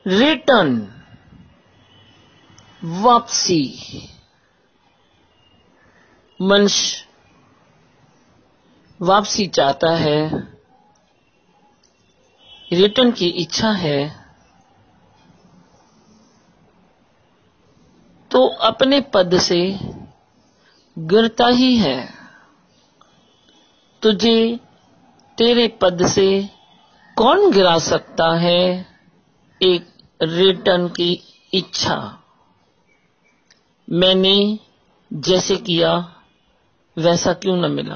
Return वापसी। मनुष्य वापसी चाहता है, रिटर्न की इच्छा है, तो अपने पद से गिरता ही है। तुझे तेरे पद से कौन गिरा सकता है? एक रिटर्न की इच्छा। मैंने जैसे किया वैसा क्यों न मिला?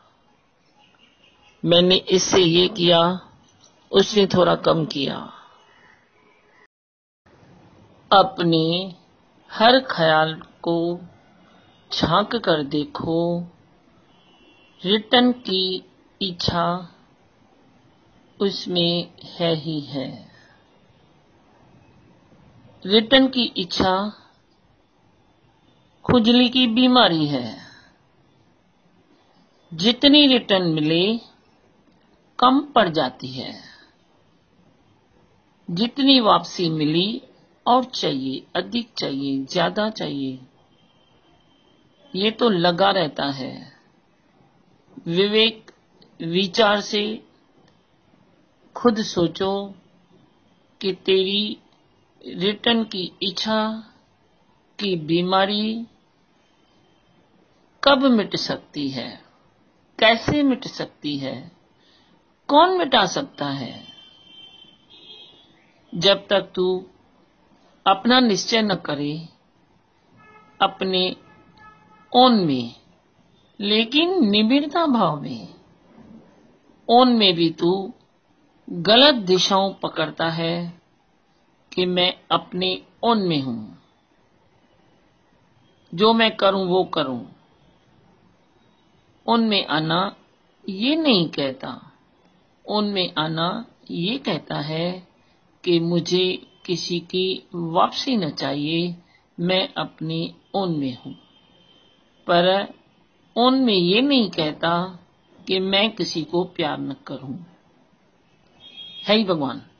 मैंने इससे ये किया, उसने थोड़ा कम किया। अपने हर ख्याल को झांक कर देखो, रिटर्न की इच्छा उसमें है ही है। रिटर्न की इच्छा खुजली की बीमारी है। जितनी रिटर्न मिले कम पड़ जाती है, जितनी वापसी मिली और चाहिए, अधिक चाहिए, ज्यादा चाहिए, ये तो लगा रहता है। विवेक विचार से खुद सोचो कि तेरी रिटर्न की इच्छा की बीमारी कब मिट सकती है, कैसे मिट सकती है, कौन मिटा सकता है? जब तक तू अपना निश्चय न करे अपने ओन में, लेकिन निबिड़ता भाव में, ओन में भी तू गलत दिशाओं पकड़ता है कि मैं अपने ओन में हूं, जो मैं करूं वो करूं। उनमें आना ये नहीं कहता, उनमें आना ये कहता है कि मुझे किसी की वापसी न चाहिए, मैं अपनी ओन में हूं। पर उनमें ये नहीं कहता कि मैं किसी को प्यार न करूं। है ही भगवान।